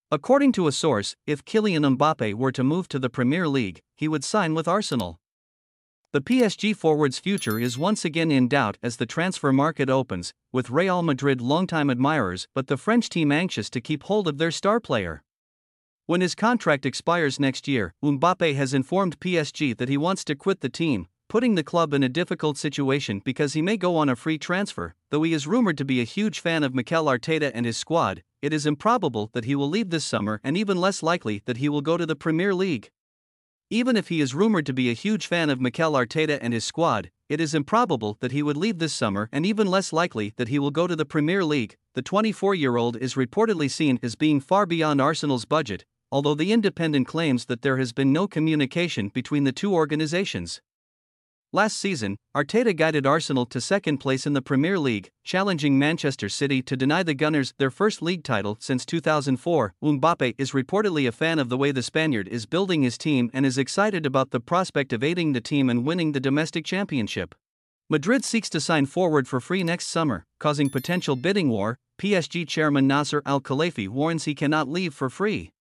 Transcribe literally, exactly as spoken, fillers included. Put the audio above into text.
According to a source, if Kylian Mbappe were to move to the Premier League, he would sign with Arsenal. The P S G forward's future is once again in doubt as the transfer market opens, with Real Madrid longtime admirers but the French team anxious to keep hold of their star player. When his contract expires next year, Mbappe has informed P S G that he wants to quit the team, putting the club in a difficult situation because he may go on a free transfer. Though he is rumored to be a huge fan of Mikel Arteta and his squad, it is improbable that he will leave this summer and even less likely that he will go to the Premier League. Even if he is rumored to be a huge fan of Mikel Arteta and his squad, it is improbable that he would leave this summer and even less likely that he will go to the Premier League. The twenty-four-year-old is reportedly seen as being far beyond Arsenal's budget, although The Independent claims that there has been no communication between the two organizations. Last season, Arteta guided Arsenal to second place in the Premier League, challenging Manchester City to deny the Gunners their first league title since two thousand four. Mbappe is reportedly a fan of the way the Spaniard is building his team and is excited about the prospect of aiding the team in winning the domestic championship. Madrid seeks to sign forward for free next summer, causing potential bidding war. P S G chairman Nasser Al-Khelaifi warns he cannot leave for free.